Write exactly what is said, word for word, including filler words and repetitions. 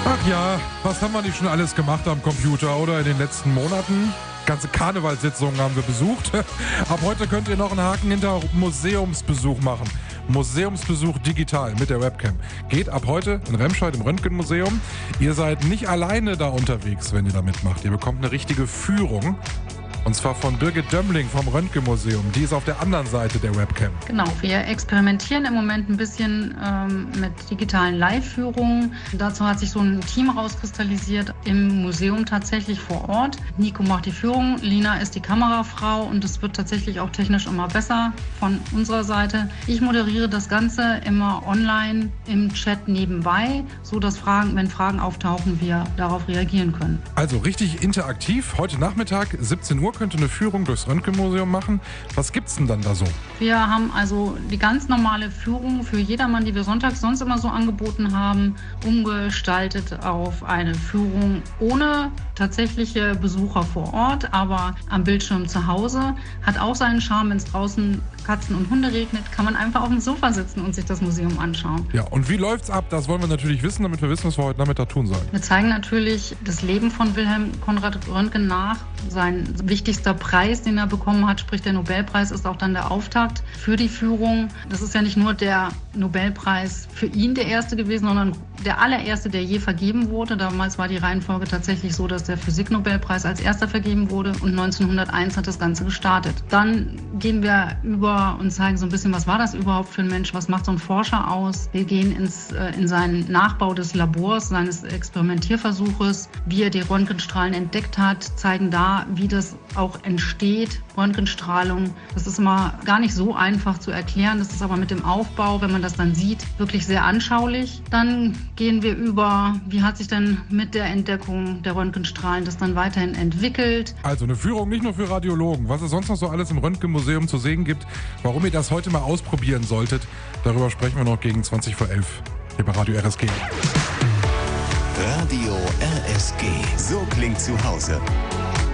Ach ja, was haben wir nicht schon alles gemacht am Computer oder in den letzten Monaten? Ganze Karnevalssitzungen haben wir besucht. Ab heute könnt ihr noch einen Haken hinter Museumsbesuch machen. Museumsbesuch digital mit der Webcam. Geht ab heute in Remscheid im Röntgenmuseum. Ihr seid nicht alleine da unterwegs, wenn ihr da mitmacht. Ihr bekommt eine richtige Führung. Und zwar von Birgit Dömmling vom Röntgenmuseum. Die ist auf der anderen Seite der Webcam. Genau, wir experimentieren im Moment ein bisschen ähm, mit digitalen Live-Führungen. Dazu hat sich so ein Team rauskristallisiert im Museum tatsächlich vor Ort. Nico macht die Führung, Lina ist die Kamerafrau und es wird tatsächlich auch technisch immer besser von unserer Seite. Ich moderiere das Ganze immer online im Chat nebenbei, so dass Fragen, wenn Fragen auftauchen, wir darauf reagieren können. Also richtig interaktiv. Heute Nachmittag, siebzehn Uhr, könnt ihr eine Führung durchs Röntgenmuseum machen. Was gibt's denn dann da so? Wir haben also die ganz normale Führung für jedermann, die wir sonntags sonst immer so angeboten haben, umgestaltet auf eine Führung ohne tatsächliche Besucher vor Ort, aber am Bildschirm zu Hause. Hat auch seinen Charme, wenn es draußen Katzen und Hunde regnet, kann man einfach auf dem Sofa sitzen und sich das Museum anschauen. Ja, und wie läuft's ab? Das wollen wir natürlich wissen, damit wir wissen, was wir heute Nachmittag tun sollen. Wir zeigen natürlich das Leben von Wilhelm Konrad Röntgen nach. Sein wichtigster Preis, den er bekommen hat, sprich der Nobelpreis, ist auch dann der Auftakt für die Führung. Das ist ja nicht nur der Nobelpreis für ihn der erste gewesen, sondern der allererste, der je vergeben wurde. Damals war die Reihenfolge tatsächlich so, dass der Physiknobelpreis als erster vergeben wurde und neunzehnhunderteins hat das Ganze gestartet. Dann gehen wir über und zeigen so ein bisschen, was war das überhaupt für ein Mensch, was macht so ein Forscher aus. Wir gehen ins, äh, in seinen Nachbau des Labors, seines Experimentierversuches, wie er die Röntgenstrahlen entdeckt hat, zeigen da, wie das auch entsteht, Röntgenstrahlung. Das ist immer gar nicht so einfach zu erklären, das ist aber mit dem Aufbau, wenn man das dann sieht, wirklich sehr anschaulich. Dann gehen wir über, wie hat sich denn mit der Entdeckung der Röntgenstrahlen das dann weiterhin entwickelt. Also eine Führung nicht nur für Radiologen, was es sonst noch so alles im Röntgenmuseum zu sehen gibt, warum ihr das heute mal ausprobieren solltet, darüber sprechen wir noch gegen zwanzig vor elf hier bei Radio R S G. Radio R S G, so klingt zu Hause.